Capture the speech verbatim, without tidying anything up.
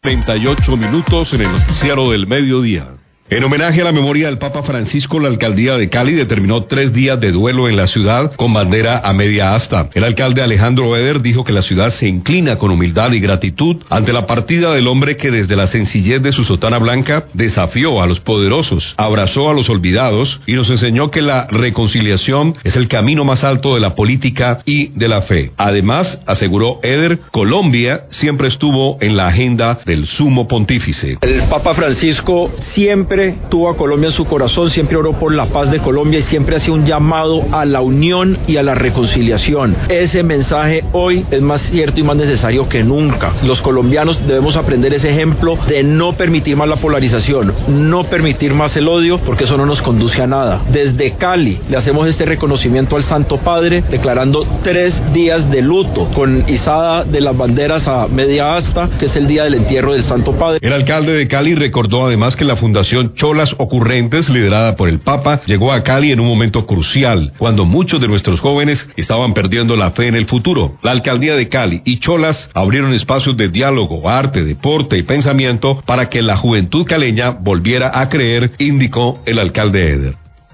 treinta y ocho minutos en el noticiero del mediodía. En homenaje a la memoria del Papa Francisco, la alcaldía de Cali determinó tres días de duelo en la ciudad con bandera a media asta. El alcalde Alejandro Eder dijo que la ciudad se inclina con humildad y gratitud ante la partida del hombre que desde la sencillez de su sotana blanca desafió a los poderosos, abrazó a los olvidados y nos enseñó que la reconciliación es el camino más alto de la política y de la fe. Además, aseguró Eder, Colombia siempre estuvo en la agenda del sumo pontífice. El Papa Francisco siempre tuvo a Colombia en su corazón, siempre oró por la paz de Colombia y siempre hacía un llamado a la unión y a la reconciliación. Ese mensaje hoy es más cierto y más necesario que nunca. Los colombianos debemos aprender ese ejemplo de no permitir más la polarización, no permitir más el odio, porque eso no nos conduce a nada. Desde Cali le hacemos este reconocimiento al Santo Padre, declarando tres días de luto con izada de las banderas a media asta, que es el día del entierro del Santo Padre. El alcalde de Cali recordó además que la Fundación Cholas Ocurrentes, liderada por el Papa, llegó a Cali en un momento crucial, cuando muchos de nuestros jóvenes estaban perdiendo la fe en el futuro. La alcaldía de Cali y Cholas abrieron espacios de diálogo, arte, deporte y pensamiento para que la juventud caleña volviera a creer, indicó el alcalde Eder.